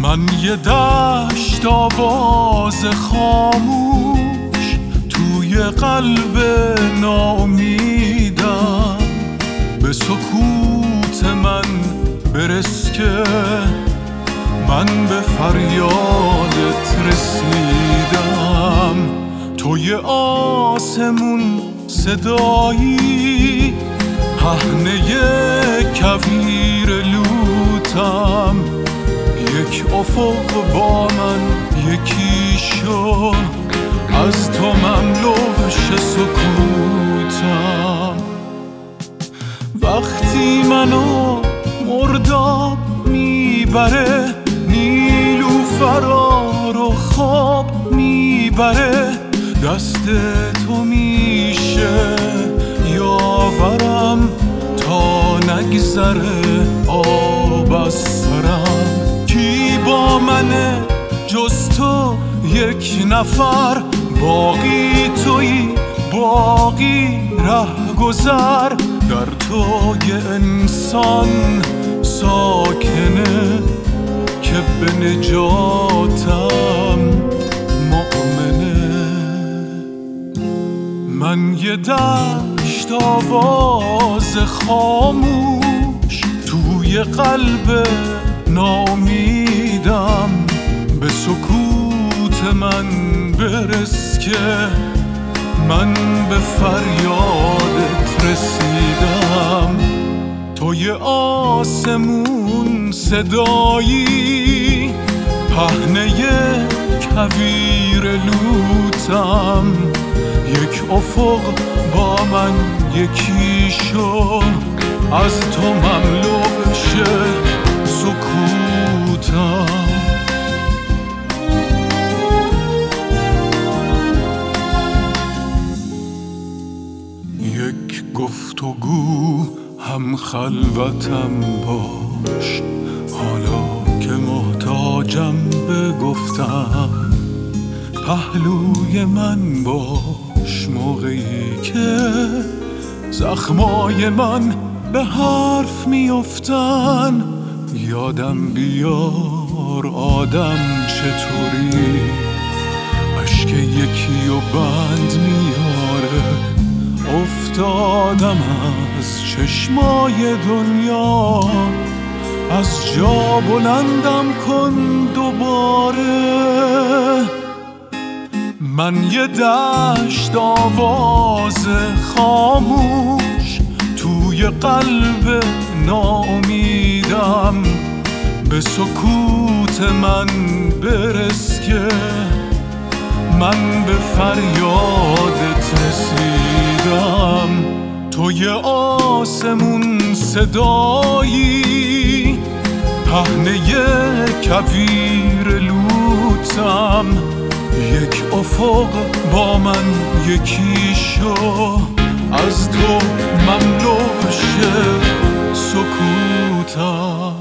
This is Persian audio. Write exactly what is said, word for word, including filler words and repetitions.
من یه دشت آواز خاموش توی قلب ناامیدم، به سکوت من برس که من به فریادت رسیدم. توی آسمون صدایی، پهنه کویر لوتم، یک افق با من یکی شو، از تو مملوش سکوتم. وقتی منو مرداب میبره، نیلوفرا رو خواب میبره، دست تو میشه یاورم تا نگذره آب از سرم. کی با منه جز تو یک نفر، باقی تویی باقی ره گذر، در تو یه انسان ساکنه که به نجاتم مؤمنه. من یه دشت آواز خاموش توی قلب ناامیدم، به سکوت من برس که من به فریادت رسیدم. توی آسمون صدایی، پهنه کویر لوتم، یک افق با من یکی شو، از تو مملو شه سکوتم. یک گفتگو هم خلوتم باش، حالا که محتاجم به گفتم، پهلوی من باش موقعی که زخمای من به حرف میافتن. یادم بیار آدم چطوری، اشک یکی و بند میاره، افتادم از چشمای دنیا، از جا بلندم کن دوباره. من یه دشت آواز خاموش توی قلب ناامیدم، به سکوت من برس که من به فریادت رسیدم. توی آسمون صدایی، پهنه کویر لوتم، یک افق با من یکی شو، از تو مملو شه سکوتم.